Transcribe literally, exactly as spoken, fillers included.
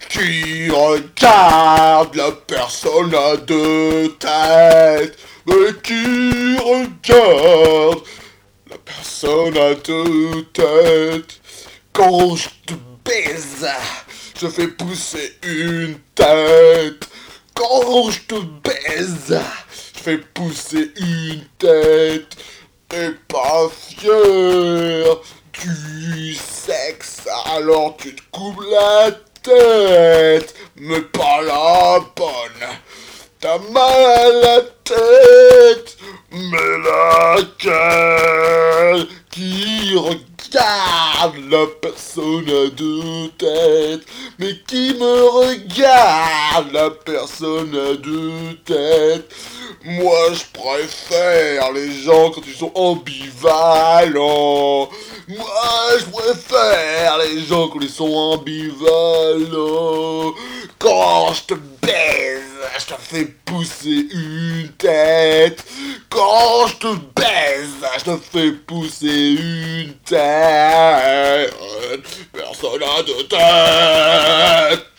qui regarde la personne à deux têtes, mais qui regarde la personne à deux têtes. Quand je te baise, je fais pousser une tête. Quand je te baise, je fais pousser une tête. T'es pas fier du sexe, alors tu te coupes la tête, mais pas la bonne. T'as mal à la tête, mais laquelle? Qui regarde la personne à deux têtes, mais qui me regarde la personne à deux têtes? Moi je préfère les gens quand ils sont ambivalents. Moi je préfère les gens quand ils sont ambivalents. Quand je te baise, je te fais pousser une tête. Quand je te baise, je te fais pousser une tête. Personne n'a de tête.